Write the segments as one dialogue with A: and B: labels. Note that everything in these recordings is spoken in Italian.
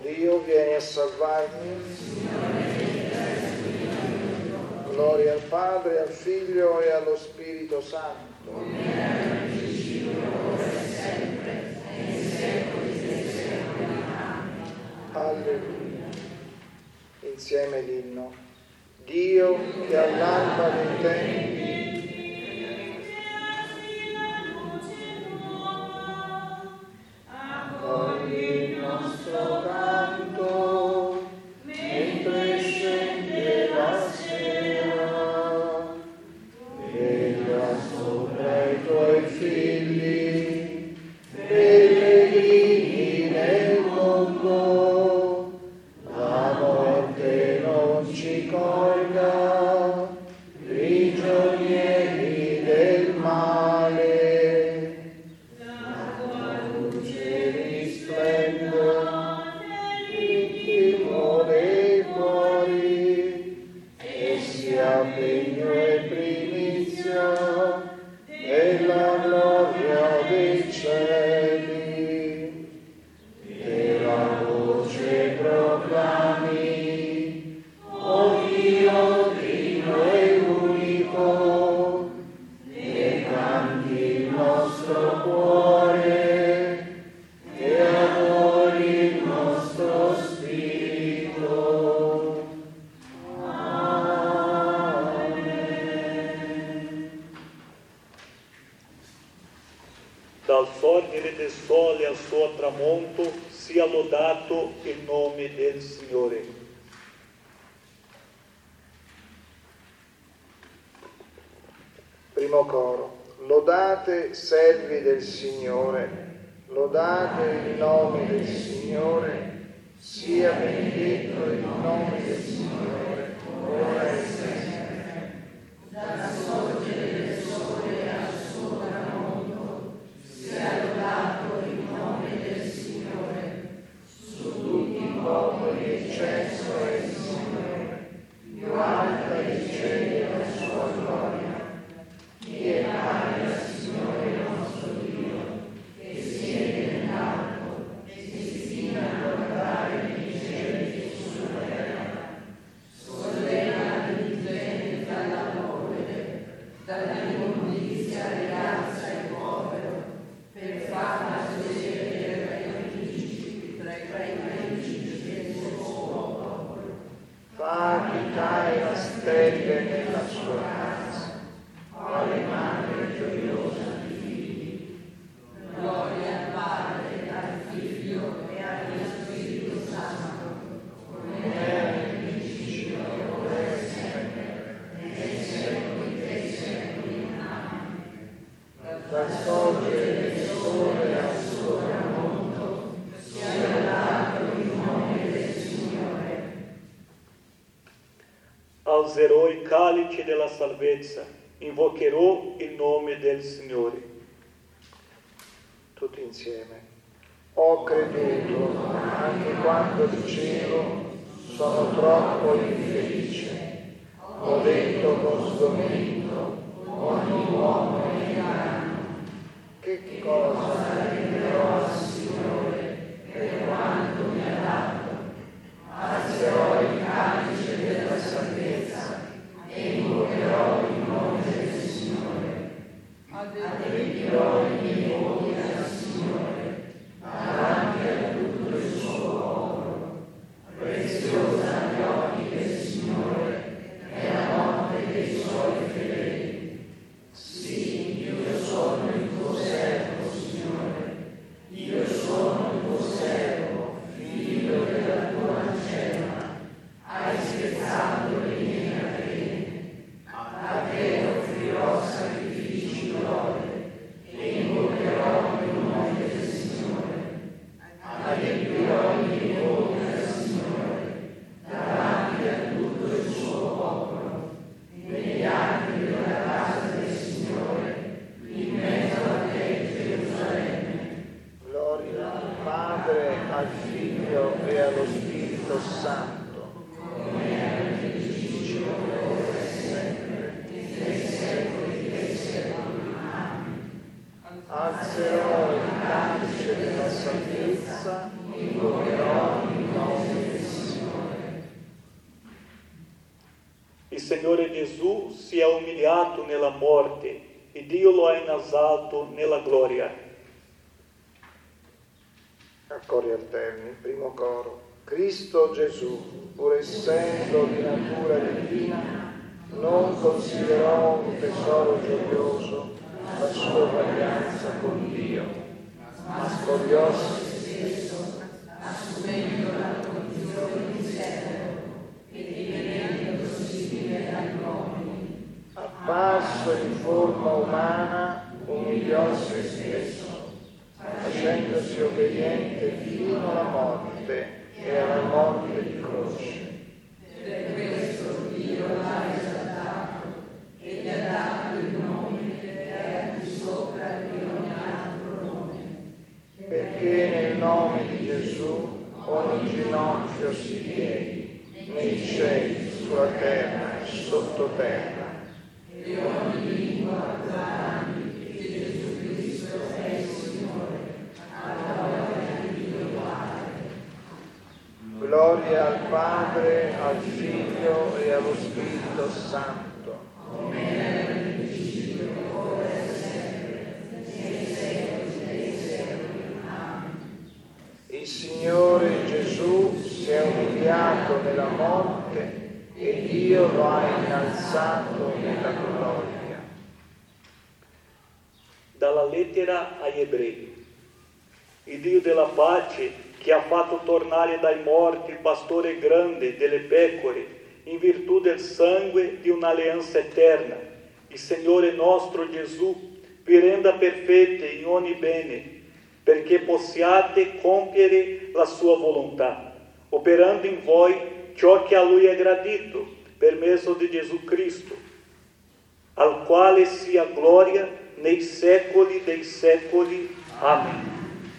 A: Dio, vieni a salvarmi. Gloria al Padre, al Figlio e allo Spirito Santo. Alleluia. Insieme l'inno. Dio che all'alba dei tempi accogli il nostro canto mentre scende la sera, veglia sopra i tuoi figli, pellegrini nel mondo, la morte non ci colga, prigionieri del male. La tua luce risplenda, che muove i cuori, e sia regno e primizia della gloria dei cieli. E la voce proclami, o Dio trino e unico, e canti il nostro cuore, e adori il nostro spirito. Amen.
B: Dal sorgere del sole al suo tramonto sia lodato il nome del Signore.
A: Primo coro. Lodate servi del Signore, lodate il nome del Signore, sia benedetto il nome del Signore, ora e sempre. Dal sorgere del sole al suo tramonto, sia lodato il nome del Signore, su tutti i popoli eccesso è il Signore, più alta dei cieli la sua gloria. Chi è pari al Signore nostro Dio, che siede nell'alto e si stina a guardare nei cieli e sulla terra, solleva l'indigente dalla polvere, dall'immondizia rialza il povero, per farla sedere tra i principi del suo popolo. Fa abitare la stelle nella sua casa, quale madre gioiosa di figli. Gloria al Padre, al Figlio e allo Spirito Santo, come era nel principio, ora e sempre, nei secoli dei secoli. Amen. Dal sorgere del sole al suo tramonto, sia lodato il nome del Signore.
B: Alzerò il calice della salvezza, invocherò il nome del Signore.
A: Tutti insieme. Ho creduto anche quando dicevo sono troppo infelice. Ho detto con sgomento ogni uomo è inganno. Che cosa renderò al Signore per quanto mi ha dato? Alzerò il calice della salvezza e invocherò il nome del Signore. Adempirò i miei voti al Signore, davanti a tutto il suo popolo. Preziosa agli occhi del Signore è la morte dei suoi fedeli. Sì, io sono il tuo servo, Signore. Io sono il tuo servo, figlio della tua ancelma. Hai spezzato le mie catene. A te offrirò sacrifici lode e invocherò il nome del Signore. Adempirò i miei voti al Signore, davanti a tutto il suo popolo, negli anni della casa del Signore, in mezzo a te, Gerusalemme. Gloria al Padre, al Figlio e allo Spirito Santo. Alzerò il calice della salvezza, invocherò il
B: Il Signore Gesù si è umiliato nella morte e Dio lo ha innalzato nella gloria.
A: A cori alterni, primo coro. Cristo Gesù, pur essendo di natura divina, non considerò un tesoro gioioso la sua uguaglianza con Dio, ma spogliò se stesso, assumendo la condizione di servo e divenendosi simile agli uomini. Apparso in forma umana, umiliò se stesso, facendosi obbediente fino alla morte e alla morte di croce. Per questo Dio l'ha esaltato e gli ha dato il nome che è al di sopra di ogni altro nome, perché nel nome di Gesù ogni ginocchio si pieghi, nei cieli, sulla terra e sottoterra, e ogni lingua proclami che Gesù Cristo è il Signore, alla gloria di Dio Padre. Gloria al Padre, al Figlio e allo Spirito Santo, come era nel principio, ora e sempre, nei secoli dei secoli. Amen. Il Signore Gesù si è umiliato nella morte e Dio lo ha innalzato nella gloria.
B: Dalla lettera agli Ebrei. Il Dio della pace, che ha fatto tornare dai morti il pastore grande delle pecore, in virtù del sangue di un'alleanza eterna, il Signore nostro Gesù, vi renda perfette in ogni bene, perché possiate compiere la sua volontà, operando in voi ciò che a Lui è gradito, per mezzo di Gesù Cristo, al quale sia gloria nei secoli dei secoli. Amen.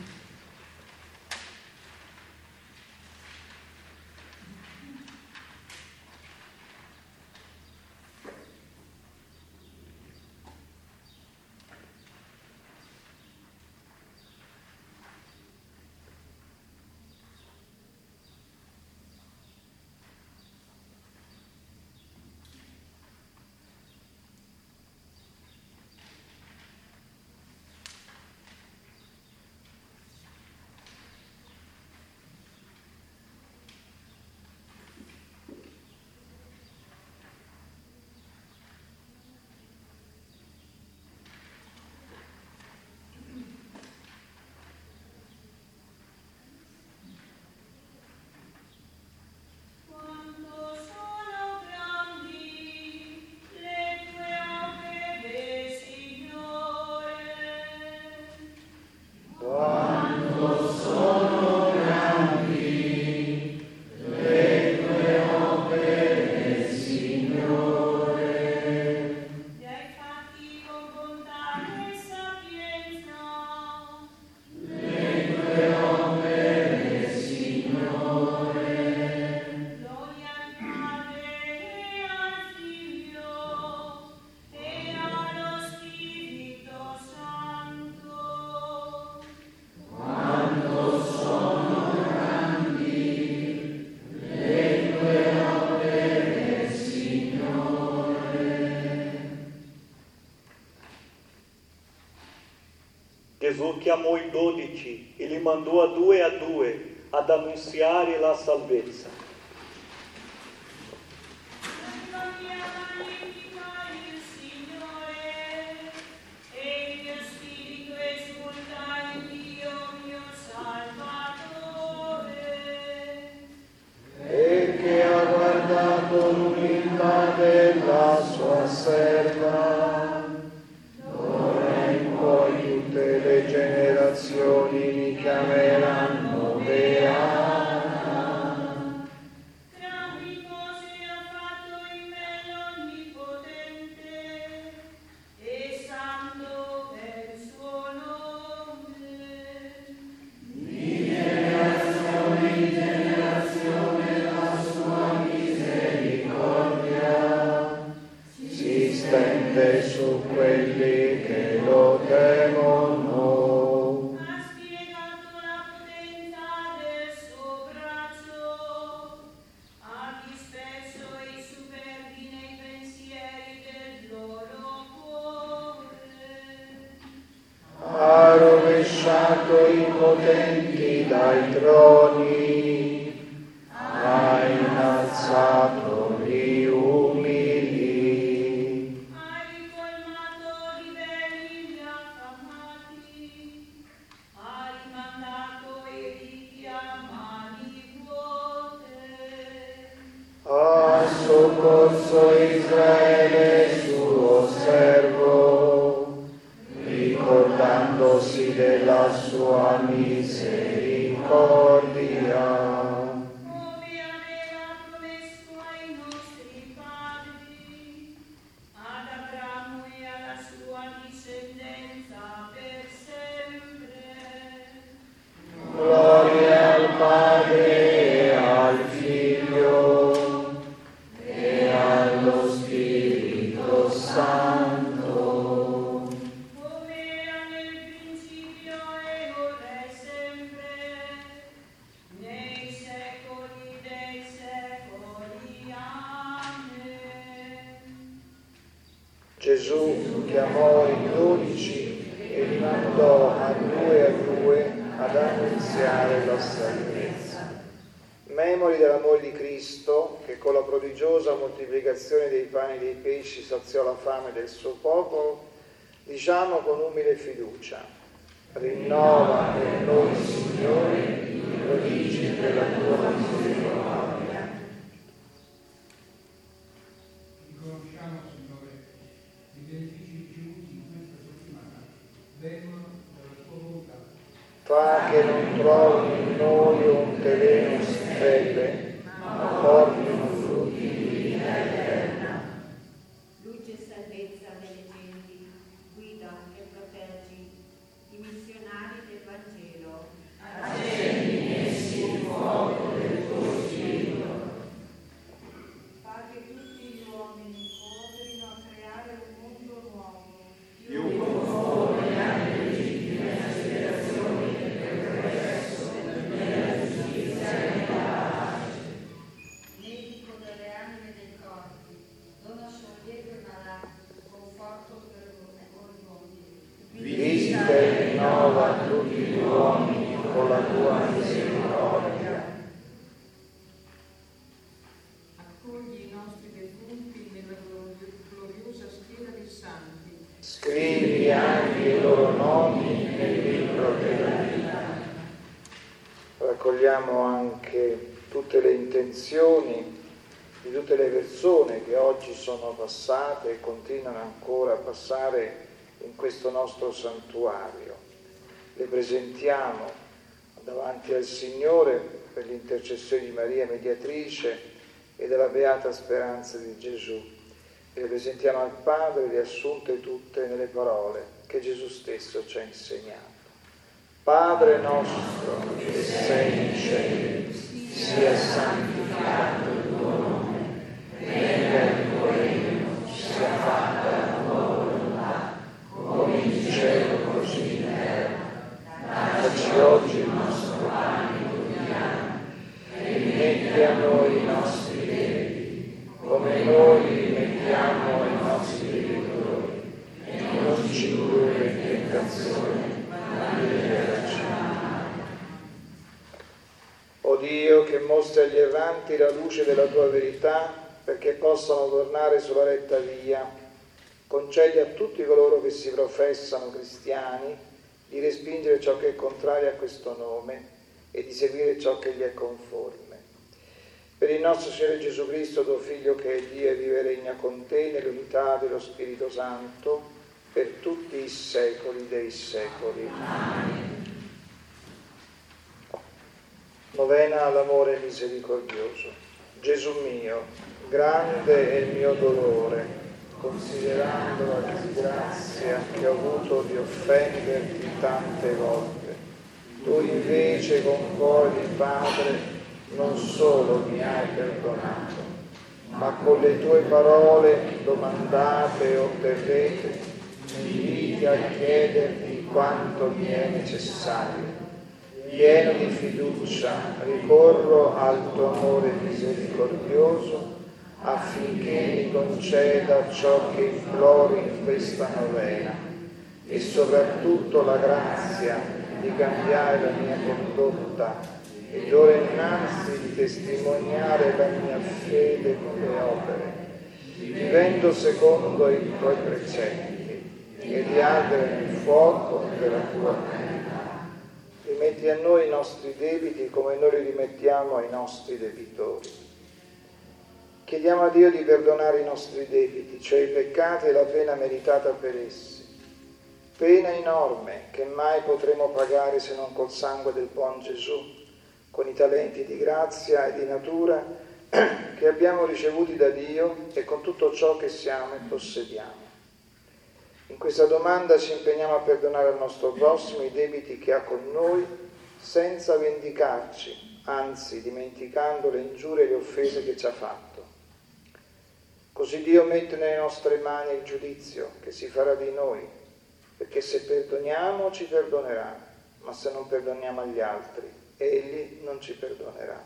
B: Gesù chiamò i 12 e li mandò a due ad annunziare la salvezza.
A: E che ha guardato l'umiltà della sua serva, d'ora in poi tutte le generazioni mi chiameranno beata.
C: Grandi cose ha fatto in me l'Onnipotente, e santo è il suo nome.
A: Di generazione in generazione la sua misericordia si stende su quelli che lo temono.
C: Ha spiegato la
A: alzato i potenti dai troni, hai innalzato gli umili.
C: Hai colmato di beni gli affamati, hai mandato i ricchi a mani vuote.
A: Ha soccorso Israele suo servo, ricordandosi della sua misericordia.
C: Come aveva promesso ai nostri padri, ad Abramo e alla sua discendenza per sempre.
A: Gloria al Padre e al Figlio e allo Spirito Santo.
C: Come era nel principio e ora e sempre, nei secoli dei secoli. Amen.
A: Gesù chiamò i 12 e li mandò a due ad annunziare la salvezza. Memori dell'amore di Cristo, che con la prodigiosa moltiplicazione dei pani e dei pesci saziò la fame del suo popolo, diciamo con umile fiducia: rinnova per noi, Signore, i prodigi della tua misericordia.
D: Riconosciamo, Signore, i benefici ricevuti in questa settimana vengono dalla tua volontà.
A: Fa che non trovi in noi un terreno sterile, ma portino frutti di vita eterna.
E: Luce e salvezza delle genti, guida e proteggi i missionari del Vangelo.
A: Accendi in essi il fuoco del tuo spirito.
E: Fa che tutti gli uomini cooperino a creare un mondo nuovo,
A: Più conforme alle legittime aspirazioni del progresso, della giustizia e della pace.
E: medico delle anime e dei corpi, dona sollievo e malati, conforto per orgogliosi.
A: Visita e rinnova tutti gli uomini con la tua misericordia.
F: Accogli i nostri defunti nella gloriosa schiera dei santi.
A: Scrivi anche i loro nomi nel libro della vita. Raccogliamo anche tutte le intenzioni di tutte le persone che oggi sono passate e continuano ancora a passare in questo nostro santuario. Le presentiamo davanti al Signore per l'intercessione di Maria Mediatrice e della Beata Speranza di Gesù. E le presentiamo al Padre riassunte tutte nelle parole che Gesù stesso ci ha insegnato. Padre nostro che sei in cielo, sia santificato il tuo nome, venga il tuo regno, sia fatta la tua volontà, come in cielo così in terra. Dacci oggi il nostro pane quotidiano e rimetti a noi i nostri debiti, come noi rimettiamo ai nostri debitori, e non ci indurre in tentazione, ma liberaci dal male. O Dio, che mostri agli erranti la luce della tua verità, perché possano tornare sulla retta via, concedi a tutti coloro che si professano cristiani di respingere ciò che è contrario a questo nome e di seguire ciò che gli è conforme. Per il nostro Signore Gesù Cristo, tuo Figlio, che è Dio e vive e regna con te nell'unità dello Spirito Santo, per tutti i secoli dei secoli. Amen. Novena all'amore misericordioso. Gesù mio, grande è il mio dolore, considerando la disgrazia che ho avuto di offenderti tante volte. Tu invece con cuore di Padre non solo mi hai perdonato, ma con le tue parole domandate e otterrete mi inviti a chiederti quanto mi è necessario. Pieno di fiducia ricorro al tuo amore misericordioso affinché mi conceda ciò che imploro in questa novena e soprattutto la grazia di cambiare la mia condotta e d'ora innanzi di testimoniare la mia fede con le opere, vivendo secondo i tuoi precetti e di ardere nel fuoco della tua verità. Rimetti a noi i nostri debiti come noi li rimettiamo ai nostri debitori. Chiediamo a Dio di perdonare i nostri debiti, cioè i peccati e la pena meritata per essi. Pena enorme che mai potremo pagare se non col sangue del buon Gesù, con i talenti di grazia e di natura che abbiamo ricevuti da Dio e con tutto ciò che siamo e possediamo. In questa domanda ci impegniamo a perdonare al nostro prossimo i debiti che ha con noi senza vendicarci, anzi dimenticando le ingiurie e le offese che ci ha fatto. Così Dio mette nelle nostre mani il giudizio che si farà di noi, perché se perdoniamo ci perdonerà, ma se non perdoniamo agli altri, Egli non ci perdonerà.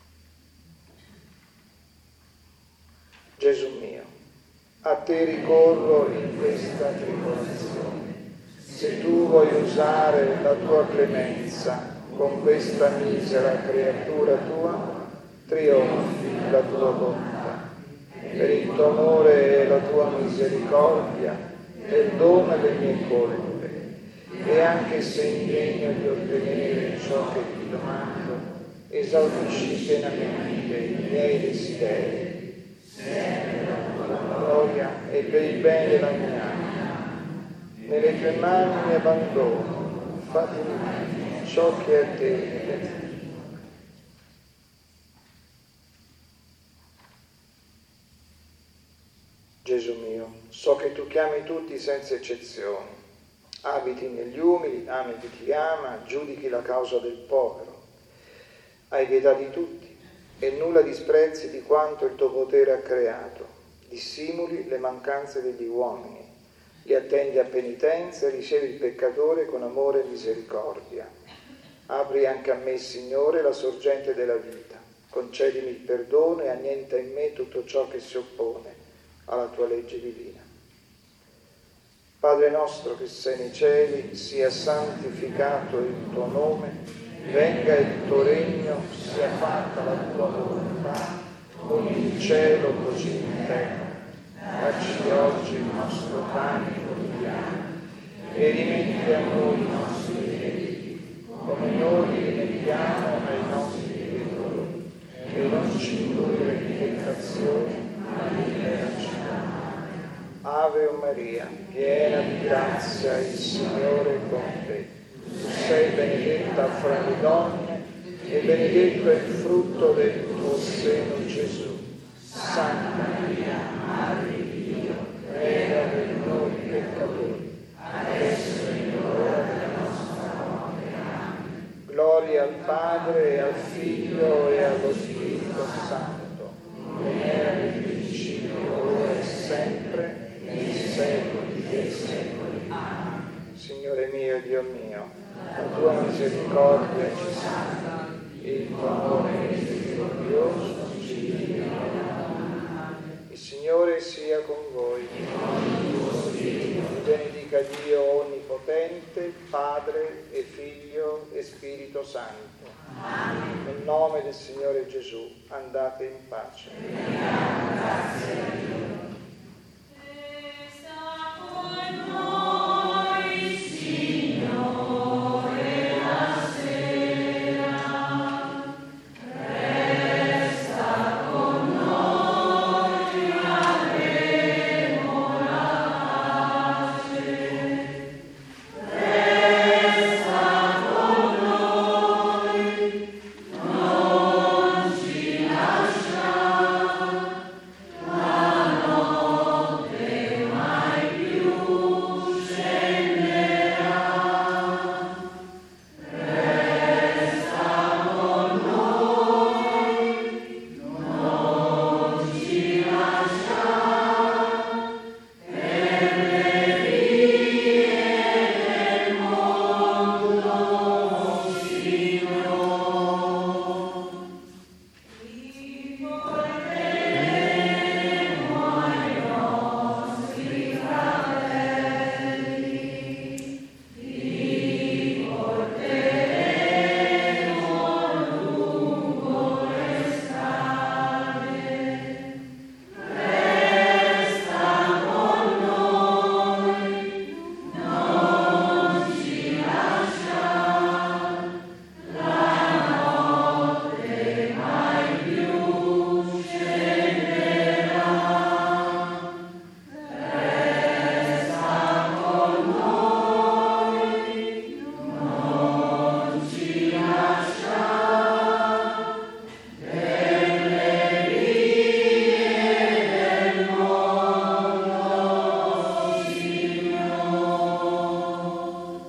A: Gesù mio, a te ricorro in questa tribolazione. Se tu vuoi usare la tua clemenza con questa misera creatura tua, trionfi la tua bontà. Per il tuo amore e la tua misericordia, perdona le mie colpe, e anche se indegno di ottenere ciò che ti domando, esaudisci pienamente i miei desideri, sempre per la tua gloria e per il bene della mia anima. Nelle tue mani mi abbandono, fatti ciò che a te piace. Gesù mio, so che tu chiami tutti senza eccezioni, abiti negli umili, ami chi ti ama, giudichi la causa del povero, hai pietà di tutti e nulla disprezzi di quanto il tuo potere ha creato, dissimuli le mancanze degli uomini, li attendi a penitenza e ricevi il peccatore con amore e misericordia. Apri anche a me, Signore, la sorgente della vita, concedimi il perdono e annienta in me tutto ciò che si oppone alla tua legge divina. Padre nostro che sei nei cieli, sia santificato il tuo nome, venga il tuo regno, sia fatta la tua volontà, come in cielo così in terra. Dacci oggi il nostro pane quotidiano e rimetti a noi i nostri debiti, come noi li rimettiamo ai nostri debitori, e non ci indurre in tentazione, ma liberaci dal male. Ave Maria, piena di grazia, il Signore è con te. Tu sei benedetta fra le donne e benedetto è il frutto del tuo seno, Gesù. Santa Maria, Madre di Dio, prega per noi peccatori, adesso è l'ora della nostra morte. Amen. Gloria al Padre, al Figlio e allo Spirito Santo, come era nel principio, ora e sempre, nei secoli dei secoli. Amen. Signore mio e Dio mio, la tua misericordia ci salva, il tuo amore misericordioso ci libera. Il Signore sia con voi. Vi benedica Dio Onnipotente, Padre e Figlio e Spirito Santo. Nel nome del Signore Gesù, andate in pace.